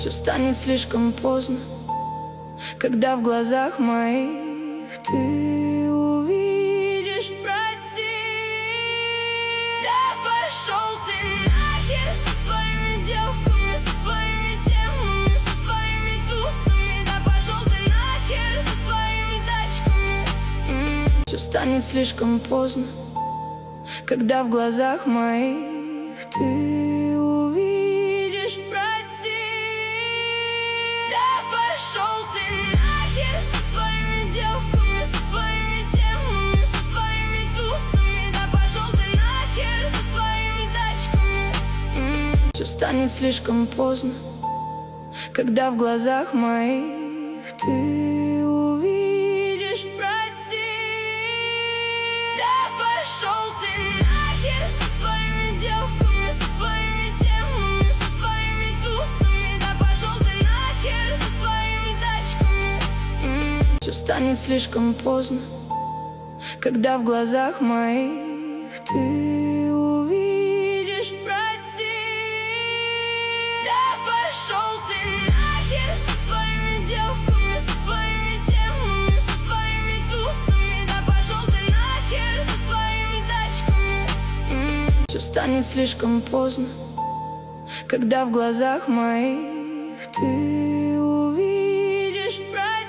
Все станет слишком поздно, когда в глазах моих ты увидишь, прости. Да пошел ты нахер со своими девками, со своими темами, со своими тусами. Да пошел ты нахер со своими тачками. Все станет слишком поздно, когда в глазах моих ты увидишь, прости. Да пошел ты нахер со своими девками, со своими темами, со своими тусами. Да пошел ты нахер со своими тачками. Все станет слишком поздно, когда в глазах моих ты увидишь, прости. Да пошел ты нахер со своими девками, со своими темами, со своими тусами. Да пошел ты нахер со своими тачками. Все станет слишком поздно, когда в глазах моих ты увидишь, прости. Да пошел ты нахер со своими девками, со своими темами, со своими тусами. Да пошел ты нахер со своими тачками. Все станет слишком поздно, когда в глазах моих ты